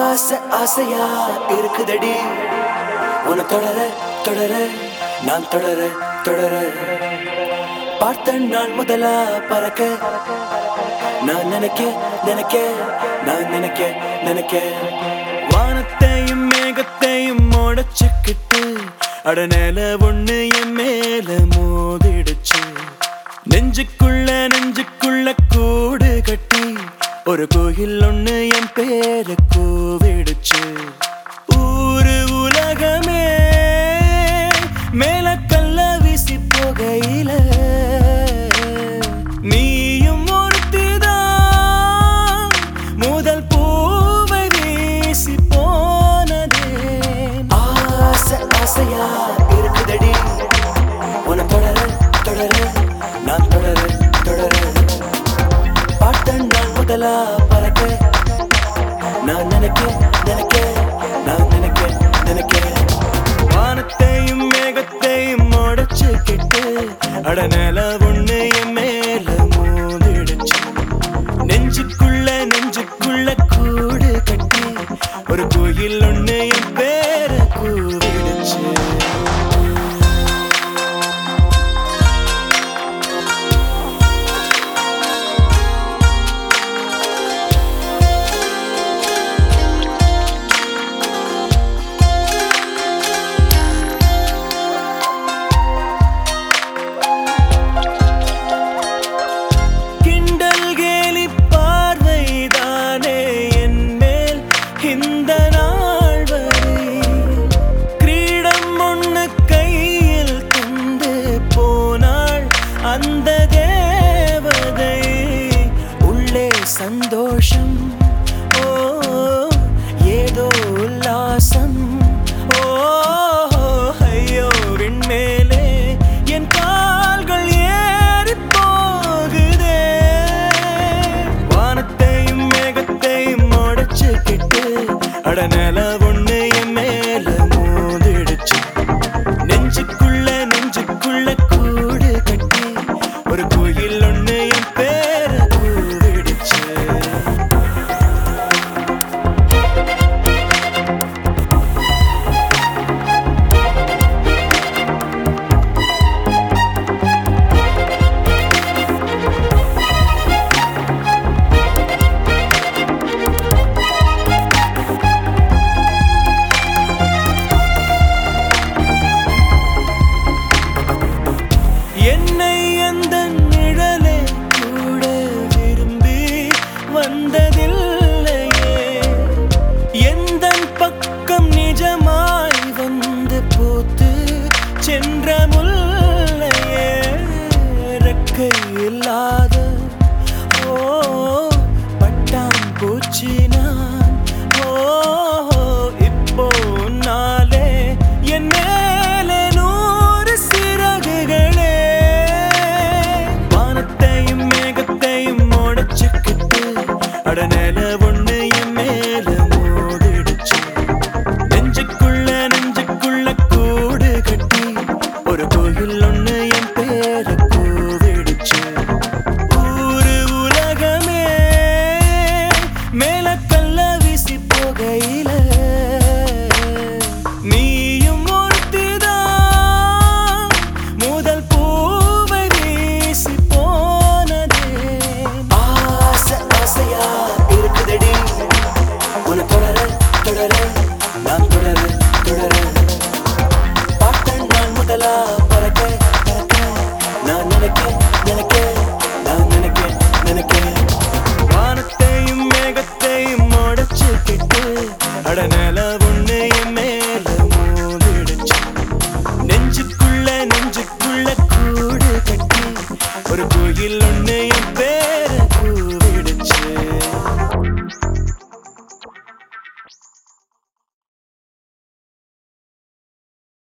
ஆசை ஆசையா இருக்குதடி உன்னை தொடர தொடர நான் தொடர தொடர பார்த்த நாள் முதலா பறக்க நான் நினைக்க நினைக்க நான் நினைக்க நினைக்க வானத்தையும் மேகத்தையும் மோடச்சுக்கிட்டு அடநேல ஒண்ணு என் மேல மோதிடுச்சு நெஞ்சுக்குள்ள கூடு கட்டி ஒரு கோயில் ஒண்ணு என் பேர கூவிடுச்சு ஊரு உலகமே மேல கல்ல வீசி போகையில நீயும் ஒருத்திதான் முதல் பூவை வீசி போனதே ஆசை ஆசையா இருக்குதடி உன்னை தொடர தொடர நான் தொடர தொடர பார்த்த நாள் முதலா பறக்க நான் நினைக்க நினைக்க நான் நினைக்க நினைக்க வானத்தையும் மேகத்தையும் மோடச்சுக்கிட்டு அடநேல ஒண்ணு என் மேல மோதிடுச்சு நெஞ்சுக்குள்ள கூடு கட்டி ஒரு கோயில் ஒண்ணு என் பேர கூவிடுச்சு இந்த நாள் வரை கிரீடம் ஒண்ணு கையில் தந்து போனாள் அந்த தேவதை உள்ளே சந்தோஷம் ஓ ஏதோ உல்லாசம் ஓ ஐயோ விண்மேலே என் கால்கள் ஏறி போகுதே வானத்தையும் மேகத்தையும் மோடச்சுக்கிட்டு அடநேல ஒண்ணு என் மேல மோதிடுச்சு நெஞ்சுக்குள்ள கூடு கட்டி ஒரு கோயில் ஒண்ணு என் பேர கூவிடுச்சு என்னை அந்த நிழலே கூட விரும்பி வந்ததில்லையே எந்த பக்கம் நிஜமாய் வந்து பூத்து சென்ற முல்லையே ரெக்கை இல்லாத ஓ பட்டாம் பூச்சி நான் ஓ இப்போ நாளே என் மேலே நூறு சிறகுகளே அடநேல ஒண்ணு என் மேல மோதிடுச்சு நெஞ்சுக்குள்ள கூடு கட்டி ஒரு கோயில் ஒண்ணு என் பேர கூவிடுச்சு ஊரு உலகமே மேல கல்ல வீசி போகையில நீயும் ஒருத்திதான் முதல் பூவை வீசி போனதே ஆசை ஆசையா இருக்குதடி உன்னை தொடர தொடர நான் தொடர தொடர பார்த்த நாள் முதலா பறக்க பறக்க நான் நினைக்க நினைக்க நான் நினைக்க நினைக்க வானத்தையும் மேகத்தையும் மோடச்சுக்கிட்டு அடநேல ஒண்ணு